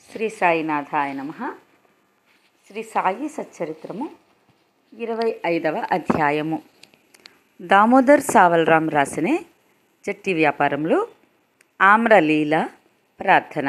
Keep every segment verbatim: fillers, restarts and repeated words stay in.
శ్రీ సాయినాథాయ నమః. శ్రీ సాయి సచ్చరిత్రము ఇరవై ఐదవ అధ్యాయము. దామోదర్ సావల్రాం రాసిన జట్టి వ్యాపారంలో ఆమ్రలీల ప్రార్థన.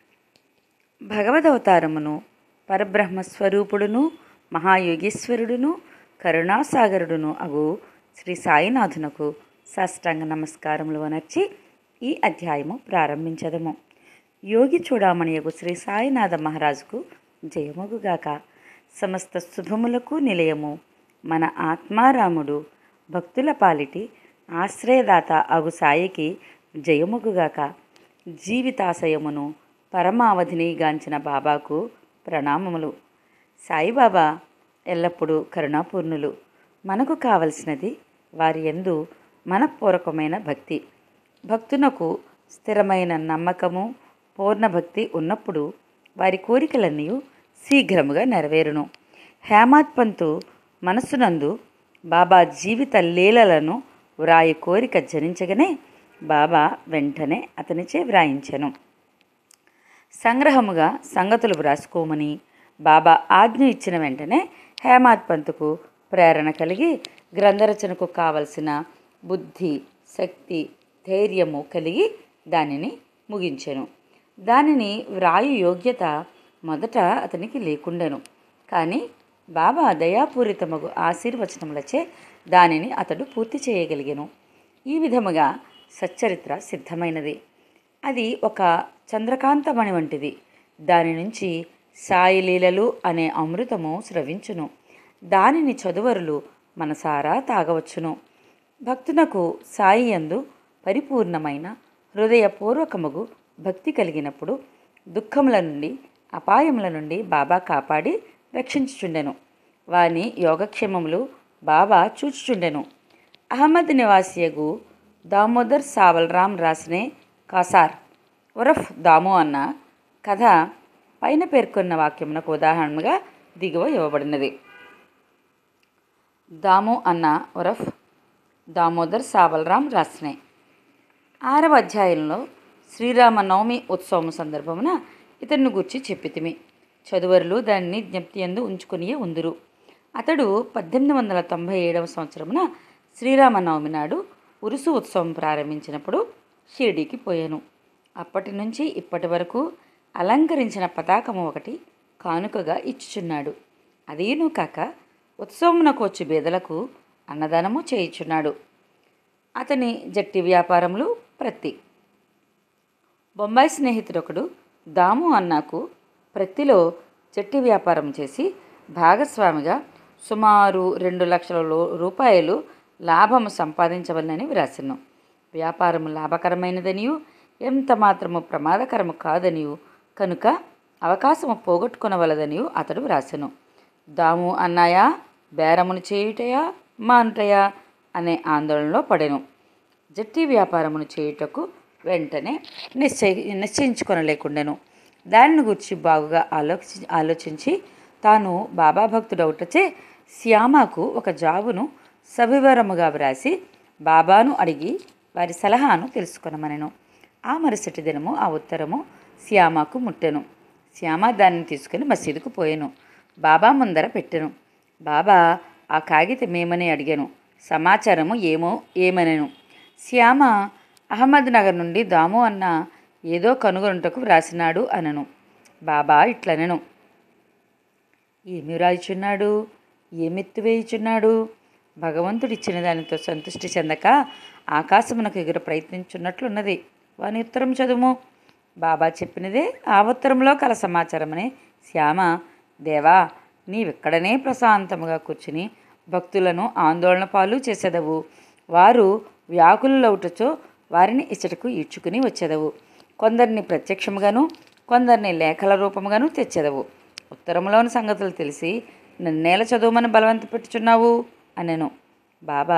భగవదవతారమును పరబ్రహ్మస్వరూపుడును మహాయోగేశ్వరుడును కరుణాసాగరుడును అగు శ్రీ సాయినాథునకు సాష్టాంగ నమస్కారములు వనర్చి ఈ అధ్యాయము ప్రారంభించదము. యోగి చూడామణియగు శ్రీ సాయినాథ మహారాజుకు జయమగుగాక. సమస్త శుభములకు నిలయము మన ఆత్మారాముడు భక్తుల పాలిటి ఆశ్రయదాత అగు సాయికి జయమగుగాక. జీవితాశయమును పరమావధిని గాంచిన బాబాకు ప్రణామములు. సాయిబాబా ఎల్లప్పుడూ కరుణాపూర్ణులు. మనకు కావలసినది వారి యందు మనపూర్వకమైన భక్తి. భక్తునకు స్థిరమైన నమ్మకము పూర్ణభక్తి ఉన్నప్పుడు వారి కోరికలన్నీ శీఘ్రముగా నెరవేరును. హేమాత్ పంతు మనస్సునందు బాబా జీవిత లీలలను వ్రాయి కోరిక జనించగానే బాబా వెంటనే అతనిచే వ్రాయించెను. సంగ్రహముగా సంగతులు వ్రాసుకోమని బాబా ఆజ్ఞ ఇచ్చిన వెంటనే హేమాత్ పంతుకు ప్రేరణ కలిగి గ్రంథరచనకు కావలసిన బుద్ధి శక్తి ధైర్యము కలిగి దానిని ముగించెను. దానిని వ్రాయు యోగ్యత మొదట అతనికి లేకుండెను. కానీ బాబా దయాపూరితమగు ఆశీర్వచనములచే దానిని అతడు పూర్తి చేయగలిగెను. ఈ విధముగా సచ్చరిత్ర సిద్ధమైనది. అది ఒక చంద్రకాంతమణి వంటిది. దాని నుంచి సాయిలీలలు అనే అమృతము స్రవించును. దానిని చదువరులు మనసారా తాగవచ్చును. భక్తునకు సాయి యందు పరిపూర్ణమైన హృదయపూర్వకముగు భక్తి కలిగినప్పుడు దుఃఖముల నుండి అపాయముల నుండి బాబా కాపాడి రక్షించుచుండెను. వాని యోగక్షేమములు బాబా చూచుచుండెను. అహ్మద్ నివాసియగు దామోదర్ సావల్రాం రాసిన కాసార్ ఉరఫ్ దాము అన్న కథ పైన పేర్కొన్న వాక్యమునకు ఉదాహరణగా దిగువ ఇవ్వబడినది. దాము అన్న ఉరఫ్ దామోదర్ సావల్రాం రాసిన ఆరవ అధ్యాయంలో శ్రీరామ నవమి ఉత్సవం సందర్భమున ఇతన్ని గూర్చి చెప్పితిమి. చదువరులు దానిని జ్ఞప్తి యందు ఉంచుకునియే ఉందురు. అతడు పద్దెనిమిది వందల తొంభై ఏడవ సంవత్సరమున శ్రీరామనవమి నాడు ఉరుసు ఉత్సవం ప్రారంభించినప్పుడు షిరిడీకి పోయాను. అప్పటి నుంచి ఇప్పటి వరకు అలంకరించిన పతాకము ఒకటి కానుకగా ఇచ్చుచున్నాడు. అదేనూ కాక ఉత్సవమునకు వచ్చి బేదలకు అన్నదానము చేయుచున్నాడు. అతని జట్టి వ్యాపారములు ప్రత్తి. బొంబాయి స్నేహితుడొకడు దాము అన్నకు ప్రత్తిలో జట్టి వ్యాపారం చేసి భాగస్వామిగా సుమారు రెండు లక్షల రూపాయలు లాభము సంపాదించవలనని వ్రాసెను. వ్యాపారము లాభకరమైనదనియు ఎంత మాత్రము ప్రమాదకరము కాదనియు కనుక అవకాశము పోగొట్టుకొనవలదనియు అతడు వ్రాసెను. దాము అన్నాయా బేరమును చేయుటయా మానుటయా అనే ఆందోళనలో పడెను. జట్టి వ్యాపారమును చేయుటకు వెంటనే నిశ్చయి నిశ్చయించుకొనలేకుండెను. దానిని గురించి బాగుగా ఆలోచి ఆలోచించి తాను బాబా భక్తుడవుటచే శ్యామకు ఒక జాబును సవివరముగా వ్రాసి బాబాను అడిగి వారి సలహాను తెలుసుకొనమనెను. ఆ మరుసటి దినము ఆ ఉత్తరము శ్యామకు ముట్టెను. శ్యామ దానిని తీసుకుని మసీదుకు పోయెను. బాబా ముందర పెట్టెను. బాబా ఆ కాగితమేమని అడిగాను. సమాచారము ఏమో ఏమనెను. శ్యామ అహ్మద్ నగర్ నుండి దాము అన్న ఏదో కనుగొనుటకు వ్రాసినాడు అనను. బాబా ఇట్లనెను. ఏమి వ్రాయిచున్నాడు, ఏమెత్తివేయుచున్నాడు? భగవంతుడిచ్చిన దానితో సంతృష్టి చెందక ఆకాశమునకు ఎగుర ప్రయత్నించున్నట్లున్నది. వాని ఉత్తరం చదువు. బాబా చెప్పినదే ఆ ఉత్తరంలో కల సమాచారమని శ్యామ, దేవా నీవిక్కడనే ప్రశాంతముగా కూర్చుని భక్తులను ఆందోళన పాలు చేసేదవు. వారు వ్యాకులవుటచో వారిని ఇచ్చటకు ఈడ్చుకుని వచ్చేదవు. కొందరిని ప్రత్యక్షముగాను కొందరిని లేఖల రూపముగాను తెచ్చేదవు. ఉత్తరంలోని సంగతులు తెలిసి నన్నేల చదువుమని బలవంత పెట్టుచున్నావు అనెను. బాబా,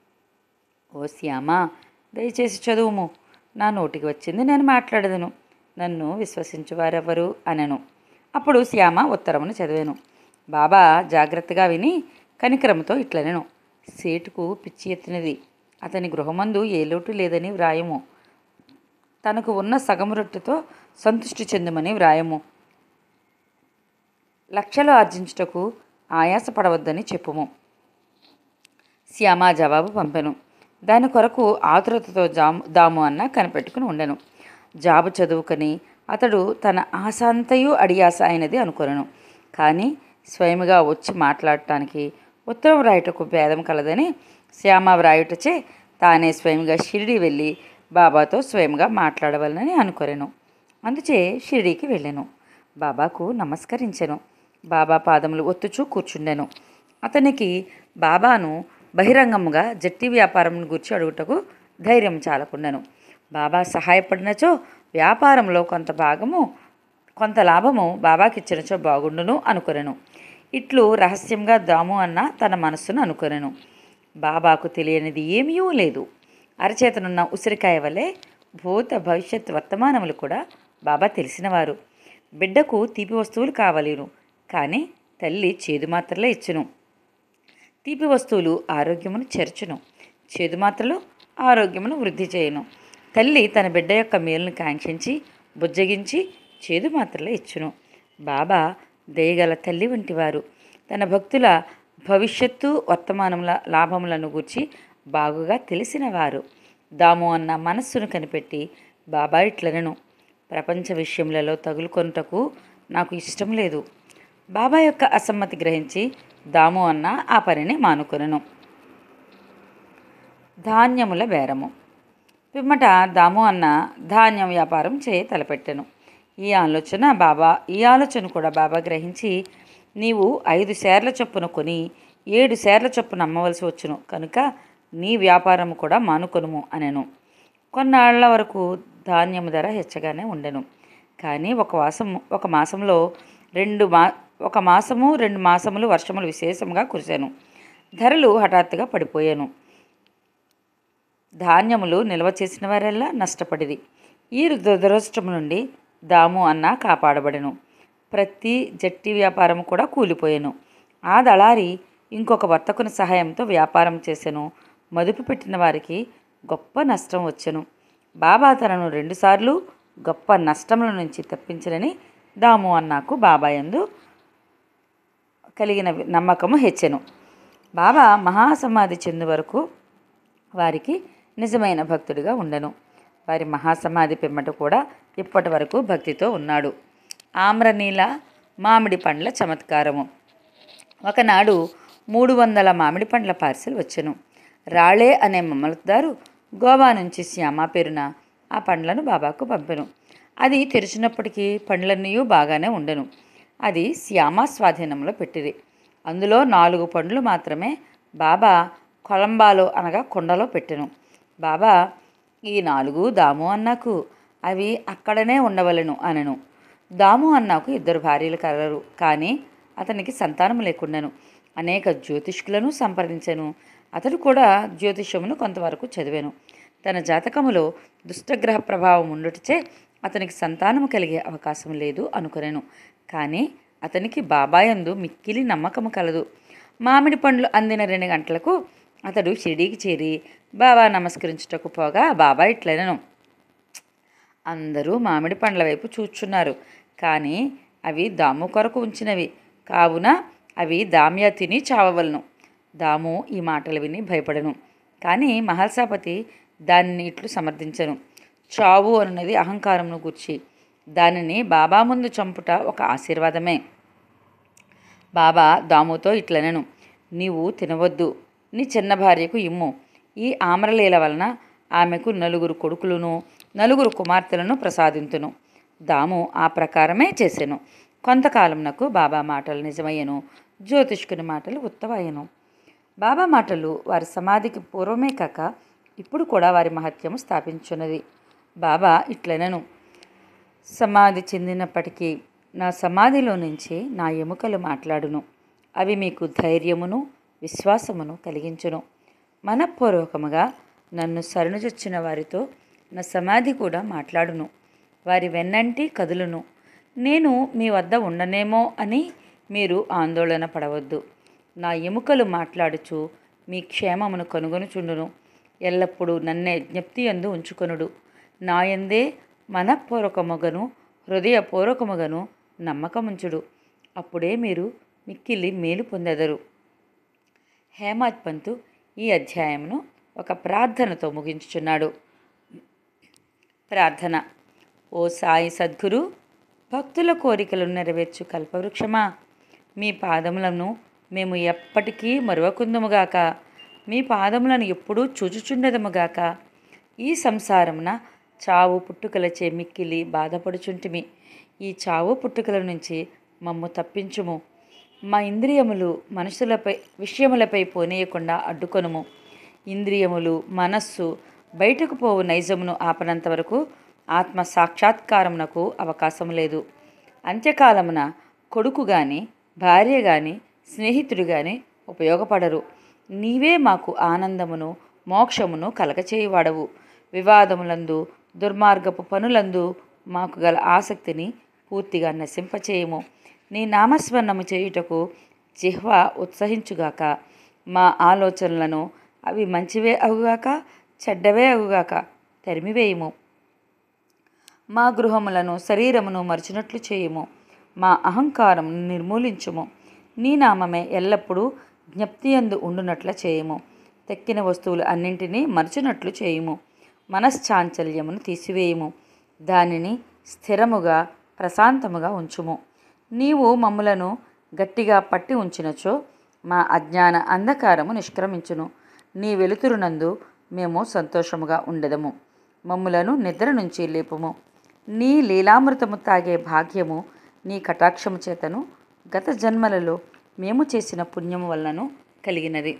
ఓ శ్యామ, దయచేసి చదువుము. నా నోటికి వచ్చింది నేను మాట్లాడదును. నన్ను విశ్వసించువారెవరు అనెను. అప్పుడు శ్యామ ఉత్తరమును చదివాను. బాబా జాగ్రత్తగా విని కనికరముతో ఇట్లనెను. సేటుకు పిచ్చి ఎత్తినది. అతని గృహమందు ఏ లోటు లేదని వ్రాయము. తనకు ఉన్న సగము రొట్టెతో సంతృష్టి చెందమని వ్రాయము. లక్షలు ఆర్జించుటకు ఆయాసపడవద్దని చెప్పుము. శ్యామ జవాబు పంపెను. దాని కొరకు ఆతురతతో జాము దాము అన్న కనిపెట్టుకుని ఉండెను. జాబు చదువుకొని అతడు తన ఆశంతయు అడియాస అయినది అనుకొనెను. కానీ స్వయముగా వచ్చి మాట్లాడటానికి ఉత్తరం వ్రాయుటకు భేదం కలదని శ్యామ వ్రాయుటచే తానే స్వయంగా షిరిడి వెళ్ళి బాబాతో స్వయంగా మాట్లాడవలనని అనుకొనెను. అందుచే షిరిడీకి వెళ్ళెను. బాబాకు నమస్కరించెను. బాబా పాదములు ఒత్తుచూ కూర్చుండెను. అతనికి బాబాను బహిరంగముగా జట్టి వ్యాపారం గురించి అడుగుటకు ధైర్యం చాలకుండెను. బాబా సహాయపడినచో వ్యాపారంలో కొంత భాగము కొంత లాభము బాబాకిచ్చినచో బాగుండును అనుకొనెను. ఇట్లు రహస్యంగా దాము అన్న తన మనస్సును అనుకొనెను. బాబాకు తెలియనిది ఏమీ లేదు. అరచేతనున్న ఉసిరికాయ వలె భూత భవిష్యత్ వర్తమానములు కూడా బాబా తెలిసినవారు. బిడ్డకు తీపి వస్తువులు కావలేను, కానీ తల్లి చేదు మాత్రలే ఇచ్చును. తీపి వస్తువులు ఆరోగ్యమును చేర్చును, చేదు మాత్రలు ఆరోగ్యమును వృద్ధి చేయును. తల్లి తన బిడ్డ యొక్క మేలును కాంక్షించి బుజ్జగించి చేదు మాత్రలే ఇచ్చును. బాబా దయగల తల్లి వంటివారు. తన భక్తుల భవిష్యత్తు వర్తమానముల లాభములను గూర్చి బాగుగా తెలిసినవారు. దాము అన్న మనస్సును కనిపెట్టి బాబా ఇట్లనెను. ప్రపంచ విషయములలో తగులుకొనుటకు నాకు ఇష్టం లేదు. బాబా యొక్క అసమ్మతి గ్రహించి దాము అన్న ఆ పనిని మానుకొనెను. ధాన్యముల బేరము. పిమ్మట దాము అన్న ధాన్యం వ్యాపారం చేయ తలపెట్టెను. ఈ ఆలోచన బాబా ఈ ఆలోచన కూడా బాబా గ్రహించి, నీవు ఐదు షేర్ల చొప్పున కొని ఏడు షేర్ల చొప్పున అమ్మవలసి వచ్చును, కనుక నీ వ్యాపారము కూడా మానుకొనుము అనెను. కొన్నాళ్ల వరకు ధాన్యము ధర హెచ్చగానే ఉండెను. కానీ ఒక మాసము ఒక మాసంలో రెండు మా ఒక మాసము రెండు మాసములు వర్షములు విశేషంగా కురిశాను. ధరలు హఠాత్తుగా పడిపోయాను. ధాన్యములు నిల్వ చేసిన వారెల్లా నష్టపడిది. ఈ దురదృష్టం నుండి దాము అన్న కాపాడబడెను. ప్రతి జట్టి వ్యాపారం కూడా కూలిపోయాను. ఆ దళారి ఇంకొక వర్తకుని సహాయంతో వ్యాపారం చేసెను. మదుపు పెట్టిన వారికి గొప్ప నష్టం వచ్చెను. బాబా తనను రెండుసార్లు గొప్ప నష్టముల నుంచి తప్పించనని దాము అన్నకు బాబా యందు కలిగిన నమ్మకము హెచ్చెను. బాబా మహాసమాధి చెందు వరకు వారికి నిజమైన భక్తుడిగా ఉండెను. వారి మహాసమాధి పిమ్మట కూడా ఇప్పటి వరకు భక్తితో ఉన్నాడు. ఆమ్రనీల మామిడి పండ్ల చమత్కారము. ఒకనాడు మూడు వందల మామిడి పండ్ల పార్సిల్ వచ్చెను. రాళే అనే మమలదారు గోవా నుంచి శ్యామ పేరున ఆ పండ్లను బాబాకు పంపెను. అది తెరిచినప్పటికీ పండ్లన్నీ బాగానే ఉండెను. అది శ్యామ స్వాధీనంలో పెట్టింది. అందులో నాలుగు పండ్లు మాత్రమే బాబా కొలంబాలో అనగా కొండలో పెట్టెను. బాబా, ఈ నాలుగు దాము అన్నకు, అవి అక్కడనే ఉండవలెను అనెను. దాము అన్నకు ఇద్దరు భార్యలు కలరు, కానీ అతనికి సంతానం లేకుండాను. అనేక జ్యోతిష్కులను సంప్రదించెను. అతడు కూడా జ్యోతిష్యమును కొంతవరకు చదివాను. తన జాతకములో దుష్టగ్రహ ప్రభావం ఉండుటచే అతనికి సంతానము కలిగే అవకాశం లేదు అనుకొనెను. కానీ అతనికి బాబాయందు మిక్కిలి నమ్మకము కలదు. మామిడి పండ్లు అందిన రెండు గంటలకు అతడు షిరిడీకి చేరి బాబా నమస్కరించుటకు పోగా బాబా ఇట్లనెను. అందరూ మామిడి పండ్ల వైపు చూచున్నారు, కానీ అవి దాము కొరకు ఉంచినవి కావున అవి దామ్యా తిని చావవలను. దాము ఈ మాటలు విని భయపడను. కానీ మహల్సాపతి దానిని ఇట్లు సమర్థించను. చావు అన్నది అహంకారమును గూర్చి, దానిని బాబా ముందు చంపుట ఒక ఆశీర్వాదమే. బాబా దాముతో ఇట్లనెను, నీవు తినవద్దు, నీ చిన్న భార్యకు ఇమ్ము. ఈ ఆమ్రలీల వలన ఆమెకు నలుగురు కొడుకులను నలుగురు కుమార్తెలను ప్రసాదింతును. దాము ఆ ప్రకారమే చేసెను. కొంతకాలంనకు బాబా మాటలు నిజమయ్యను, జ్యోతిష్కుని మాటలు ఉత్తమయ్యను. బాబా మాటలు వారి సమాధికి పూర్వమే కాక ఇప్పుడు కూడా వారి మహత్యము స్థాపించున్నది. బాబా ఇట్లనెను, సమాధి చెందినప్పటికీ నా సమాధిలో నుంచి నా ఎముకలు మాట్లాడును. అవి మీకు ధైర్యమును విశ్వాసమును కలిగించును. మనఃపూర్వకముగా నన్ను శరణుజొచ్చిన వారితో నా సమాధి కూడా మాట్లాడును. వారి వెన్నంటి కదులును. నేను మీ వద్ద ఉండనేమో అని మీరు ఆందోళన పడవద్దు. నా ఎముకలు మాట్లాడుచు మీ క్షేమమును కనుగొనుచుండును. ఎల్లప్పుడూ నన్నే జ్ఞప్తి యందు ఉంచుకొనుడు. నాయందే మనఃపూర్వకముగను హృదయపూర్వకముగను నమ్మకముంచుడు. అప్పుడే మీరు మిక్కిలి మేలు పొందెదరు. హేమాడ్ పంతు ఈ అధ్యాయమును ఒక ప్రార్థనతో ముగించుచున్నాడు. ప్రార్థన. ఓ సాయి సద్గురు, భక్తుల కోరికలను నెరవేర్చు కల్పవృక్షమా, మీ పాదములను మేము ఎప్పటికీ మరువకుందుముగాక. మీ పాదములను ఎప్పుడూ చూచుచుండెదముగాక. ఈ సంసారమున చావు పుట్టుకలచే మిక్కిలి బాధపడుచుంటిమి. ఈ చావు పుట్టుకల నుంచి మమ్ము తప్పించుము. మా ఇంద్రియములు మనుషులపై విషయములపై పోనీయకుండా అడ్డుకొనుము. ఇంద్రియములు మనస్సు బయటకు పోవు నైజమును ఆపనంత వరకు ఆత్మ సాక్షాత్కారమునకు అవకాశం లేదు. అంత్యకాలమున కొడుకు గాని భార్య గాని స్నేహితుడు గాని ఉపయోగపడరు. నీవే మాకు ఆనందమును మోక్షమును కలగచేయువాడవు. వివాదములందు దుర్మార్గపు పనులందు మాకు గల ఆసక్తిని పూర్తిగా నశింపచేయము. నీ నామస్మరణము చేయుటకు జిహ్వ ఉత్సహించుగాక. మా ఆలోచనలను అవి మంచివే అగుగాక చెడ్డవే అగుగాక తరిమివేయము. మా గృహములను శరీరమును మరచినట్లు చేయుము. మా అహంకారమును నిర్మూలించుము. నీ నామమే ఎల్లప్పుడూ జ్ఞప్తియందు ఉండునట్ల చేయుము. తెక్కిన వస్తువులు అన్నింటినీ మరచినట్లు చేయుము. మనశ్చాంచల్యమును తీసివేయుము. దానిని స్థిరముగా ప్రశాంతముగా ఉంచుము. నీవు మమ్ములను గట్టిగా పట్టి ఉంచినచో మా అజ్ఞాన అంధకారము నిష్క్రమించును. నీ వెలుతురునందు మేము సంతోషముగా ఉండెదము. మమ్ములను నిద్ర నుంచి లేపుము. నీ లీలామృతము తాగే భాగ్యము నీ కటాక్షము చేతను గత జన్మలలో మేము చేసిన పుణ్యము వలనను కలిగినది.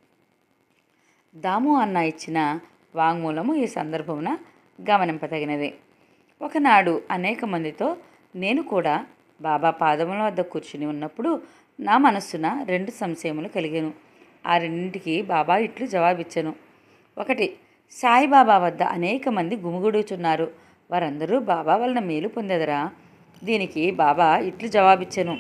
దాము అన్న ఇచ్చిన వాంగ్మూలము ఈ సందర్భమున గమనింపదగినది. ఒకనాడు అనేక మందితో నేను కూడా బాబా పాదముల వద్ద కూర్చుని ఉన్నప్పుడు నా మనస్సున రెండు సంశయములు కలిగాను. ఆ రెండింటికి బాబా ఇట్లు జవాబిచ్చెను. ఒకటి, సాయిబాబా వద్ద అనేక మంది గుమిగూడుచున్నారు. వారందరూ బాబా వలన మేలు పొందెదరా? దీనికి బాబా ఇట్లు జవాబిచ్చెను.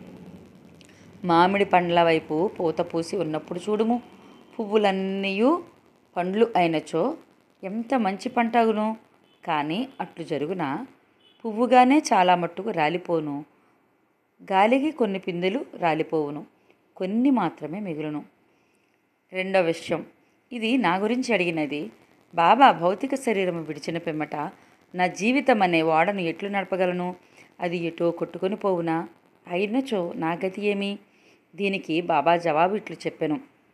మామిడి పండ్ల వైపు పూత పూసి ఉన్నప్పుడు చూడుము. పువ్వులన్నీయు పండ్లు అయినచో ఎంత మంచి పంట అగును. కానీ అట్లు జరుగున పువ్వుగానే చాలా మట్టుకు రాలిపోను. గాలికి కొన్ని పిందెలు రాలిపోవును, కొన్ని మాత్రమే మిగులును. రెండో విషయం, ఇది నా గురించి అడిగినది. బాబా భౌతిక శరీరము విడిచిన పిమ్మట నా జీవితం అనే ఓడను ఎట్లు నడపగలను? అది ఎటో కొట్టుకొని పోవునా? అయినచో నా గతి ఏమి? దీనికి బాబా జవాబు ఇట్లు చెప్పెను.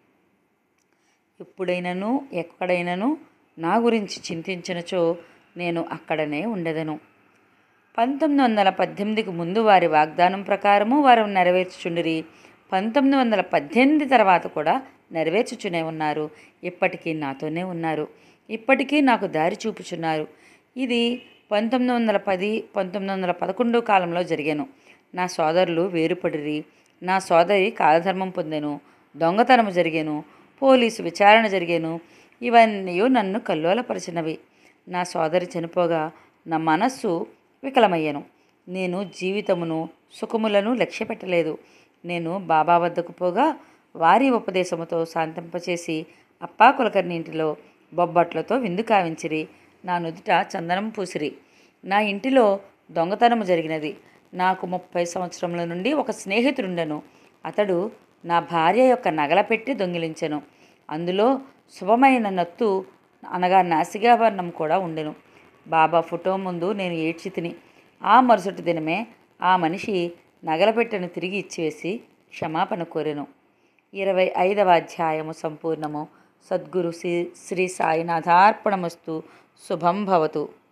ఎప్పుడైనను ఎక్కడైనను నా గురించి చింతించినచో నేను అక్కడనే ఉండెదను. పంతొమ్మిది వందల పద్దెనిమిదికి ముందు వారి వాగ్దానం ప్రకారము వారు నెరవేర్చుచుండిరి. పంతొమ్మిది వందల పద్దెనిమిది తర్వాత కూడా నెరవేర్చుచునే ఉన్నారు. ఇప్పటికీ నాతోనే ఉన్నారు. ఇప్పటికీ నాకు దారి చూపుచున్నారు. ఇది పంతొమ్మిది వందల పది పంతొమ్మిది వందల పదకొండు కాలంలో జరిగాను. నా సోదరులు వేరుపడిరి. నా సోదరి కాలధర్మం పొందెను. దొంగతనము జరిగాను. పోలీసు విచారణ జరిగాను. ఇవన్నీ నన్ను కల్లోలపరిచినవి. నా సోదరి చనిపోగా నా మనస్సు వికలమయ్యను. నేను జీవితమును సుఖములను లక్ష్య పెట్టలేదు. నేను బాబా వద్దకు పోగా వారి ఉపదేశముతో శాంతింపచేసి అప్పా కులకర్ణి ఇంటిలో బొబ్బట్లతో విందు కావించిరి. నా నుదుట చందనం పూసిరి. నా ఇంటిలో దొంగతనము జరిగినది. నాకు ముప్పై సంవత్సరముల నుండి ఒక స్నేహితుడుండెను. అతడు నా భార్య యొక్క నగల పెట్టి దొంగిలించెను. అందులో శుభమైన నత్తు అనగా నాసికాభరణం కూడా ఉండెను. బాబా ఫోటో ముందు నేను ఏడ్చి తిని ఆ మరుసటి దినమే ఆ మనిషి నగలపెట్టెను తిరిగి ఇచ్చివేసి క్షమాపణ కోరెను. ఇరవై ఐదవ అధ్యాయము సంపూర్ణము. సద్గురు శ్రీ శ్రీ సాయినాథార్పణమస్తు. శుభం భవతు.